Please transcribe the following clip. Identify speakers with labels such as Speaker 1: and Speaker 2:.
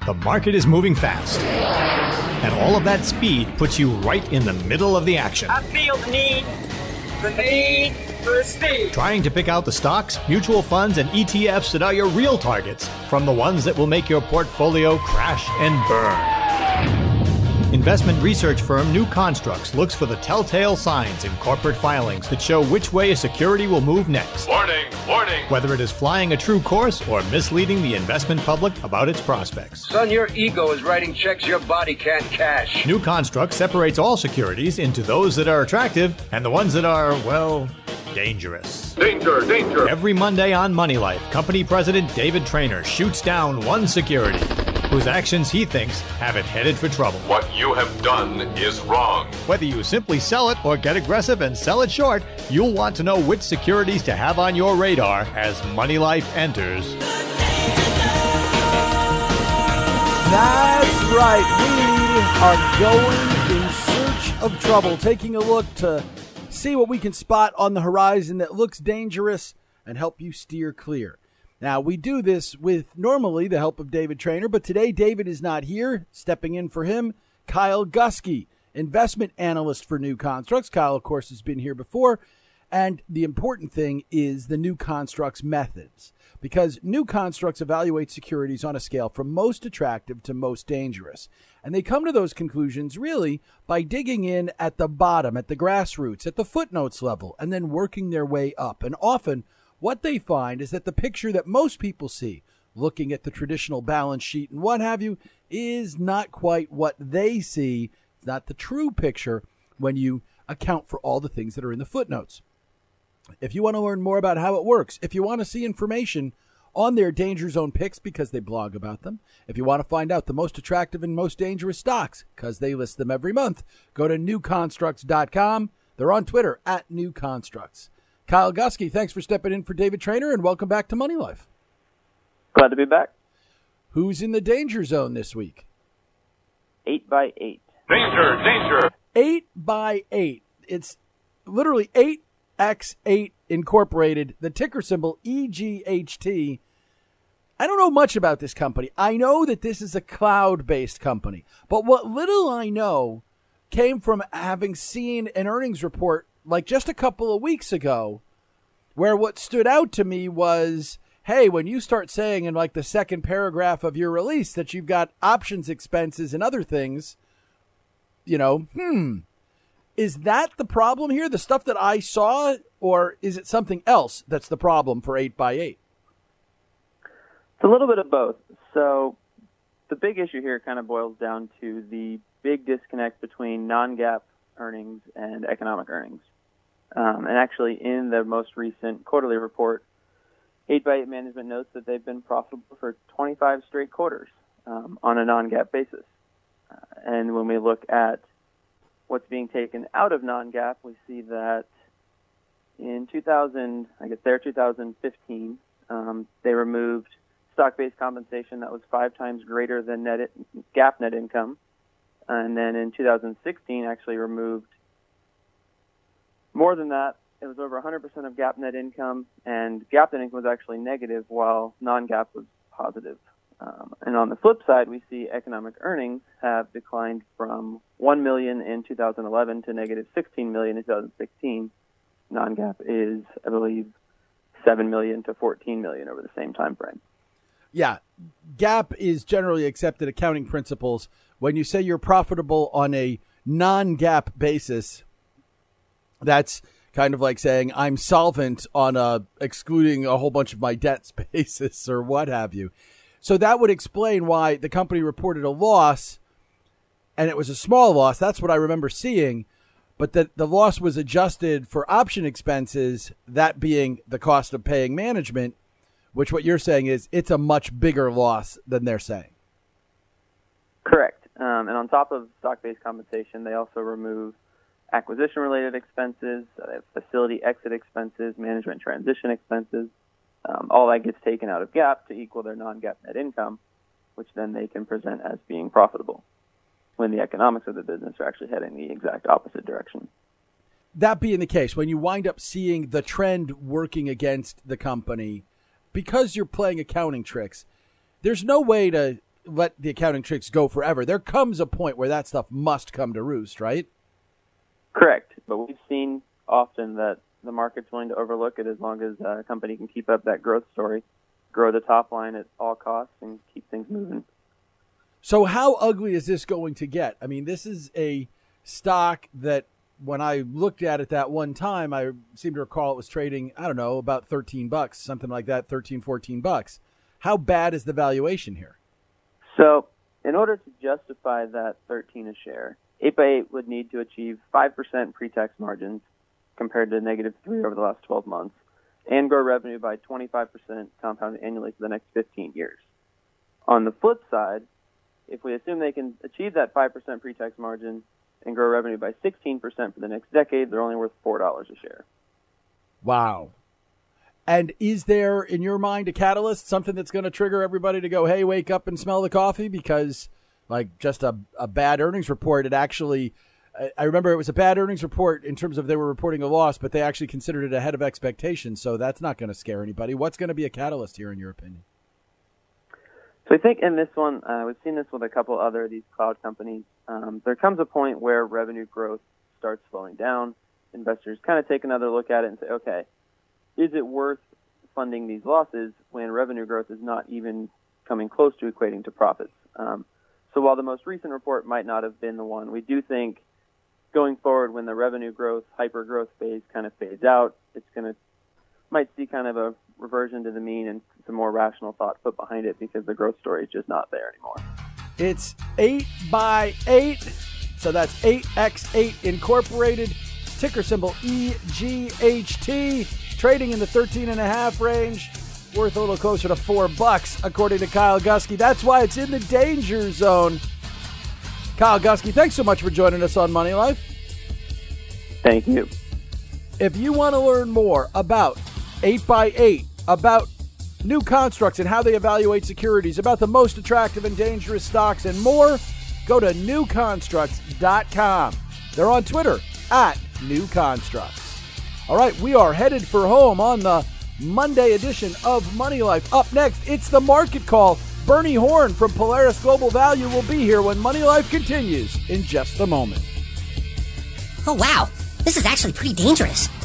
Speaker 1: The market is moving fast, and all of that speed puts you right in the middle of the action.
Speaker 2: I feel the need for speed.
Speaker 1: Trying to pick out the stocks, mutual funds, and ETFs that are your real targets from the ones that will make your portfolio crash and burn. Investment research firm New Constructs looks for the telltale signs in corporate filings that show which way a security will move next.
Speaker 3: Warning, warning.
Speaker 1: Whether it is flying a true course or misleading the investment public about its prospects.
Speaker 4: Son, your ego is writing checks your body can't cash.
Speaker 1: New Construct separates all securities into those that are attractive and the ones that are, well, dangerous.
Speaker 3: Danger, danger.
Speaker 1: Every Monday on Money Life, company president David Traynor shoots down one security whose actions he thinks have it headed for trouble.
Speaker 3: What you have done is wrong.
Speaker 1: Whether you simply sell it or get aggressive and sell it short, you'll want to know which securities to have on your radar as Money Life enters.
Speaker 5: That's right. We are going in search of trouble, taking a look to see what we can spot on the horizon that looks dangerous and help you steer clear. Now, we do this with normally the help of David Traynor, but today David is not here. Stepping in for him, Kyle Gusky, investment analyst for New Constructs. Kyle, of course, has been here before. And the important thing is the New Constructs methods, because New Constructs evaluate securities on a scale from most attractive to most dangerous. And they come to those conclusions really by digging in at the bottom, at the grassroots, at the footnotes level, and then working their way up. And often what they find is that the picture that most people see, looking at the traditional balance sheet and what have you, is not quite what they see. It's not the true picture when you account for all the things that are in the footnotes. If you want to learn more about how it works, if you want to see information on their danger zone picks because they blog about them, if you want to find out the most attractive and most dangerous stocks because they list them every month, go to newconstructs.com. They're on Twitter at newconstructs. Kyle Gusky, thanks for stepping in for David Traynor, and welcome back to Money Life.
Speaker 6: Glad to be back.
Speaker 5: Who's in the danger zone this week?
Speaker 6: 8x8.
Speaker 3: Danger, danger.
Speaker 5: 8x8. It's literally 8x8 Incorporated, the ticker symbol EGHT. I don't know much about this company. I know that this is a cloud-based company, but what little I know came from having seen an earnings report like just a couple of weeks ago, where what stood out to me was, hey, when you start saying in like the second paragraph of your release that you've got options expenses and other things, you know, is that the problem here? The stuff that I saw, or is it something else that's the problem for 8x8?
Speaker 6: It's a little bit of both. So the big issue here kind of boils down to the big disconnect between non-GAAP earnings and economic earnings. And actually, in the most recent quarterly report, 8x8 management notes that they've been profitable for 25 straight quarters on a non-GAAP basis. And when we look at what's being taken out of non-GAAP, we see that in 2015, they removed stock-based compensation that was 5 times greater than GAAP net income. And then in 2016, actually removed more than that. It was over 100% of GAAP net income, and GAAP net income was actually negative while non-GAAP was positive. And on the flip side, we see economic earnings have declined from $1 million in 2011 to negative $16 million in 2016. Non-GAAP is, I believe, $7 million to $14 million over the same time frame.
Speaker 5: Yeah, GAAP is generally accepted accounting principles. When you say you're profitable on a non-GAAP basis, that's kind of like saying I'm solvent on excluding a whole bunch of my debts basis or what have you. So that would explain why the company reported a loss, and it was a small loss. That's what I remember seeing. But that the loss was adjusted for option expenses, that being the cost of paying management, which what you're saying is it's a much bigger loss than they're saying.
Speaker 6: Correct. And on top of stock-based compensation, they also remove acquisition-related expenses, facility exit expenses, management transition expenses. All that gets taken out of GAAP to equal their non-GAAP net income, which then they can present as being profitable, when the economics of the business are actually heading the exact opposite direction.
Speaker 5: That being the case, when you wind up seeing the trend working against the company, because you're playing accounting tricks, there's no way to let the accounting tricks go forever. There comes a point where that stuff must come to roost, right?
Speaker 6: Correct. But we've seen often that the market's willing to overlook it as long as a company can keep up that growth story, grow the top line at all costs, and keep things moving.
Speaker 5: So how ugly is this going to get? I mean, this is a stock that when I looked at it that one time, I seem to recall it was trading, I don't know, about $13, something like that, $14. How bad is the valuation here?
Speaker 6: So in order to justify that $13 a share, 8x8 would need to achieve 5% pre-tax margins compared to -3 over the last 12 months and grow revenue by 25% compounded annually for the next 15 years. On the flip side, if we assume they can achieve that 5% pre-tax margin and grow revenue by 16% for the next decade, they're only worth $4 a share.
Speaker 5: Wow. And is there, in your mind, a catalyst, something that's going to trigger everybody to go, hey, wake up and smell the coffee? Because, like, just a bad earnings report, it actually, I remember it was a bad earnings report in terms of they were reporting a loss, but they actually considered it ahead of expectations. So that's not going to scare anybody. What's going to be a catalyst here, in your opinion?
Speaker 6: So I think in this one, we've seen this with a couple other of these cloud companies. There comes a point where revenue growth starts slowing down. Investors kind of take another look at it and say, okay, is it worth funding these losses when revenue growth is not even coming close to equating to profits? So while the most recent report might not have been the one, we do think going forward when the revenue growth, hyper-growth phase kind of fades out, might see kind of a reversion to the mean and some more rational thought put behind it because the growth story is just not there anymore.
Speaker 5: It's 8x8, so that's 8x8 Incorporated, ticker symbol EGHT, trading in the 13.5 range, worth a little closer to $4 according to Kyle Gusky. That's why it's in the danger zone. Kyle Gusky, thanks so much for joining us on Money Life.
Speaker 6: Thank you.
Speaker 5: If you want to learn more about 8x8, about new constructs and how they evaluate securities, about the most attractive and dangerous stocks and more, go to newconstructs.com. They're on Twitter @newconstructs. All right, we are headed for home on the Monday edition of Money Life. Up next, it's the market call. Bernie Horn from Polaris Global Value will be here when Money Life continues in just a moment.
Speaker 7: Oh, wow. This is actually pretty dangerous.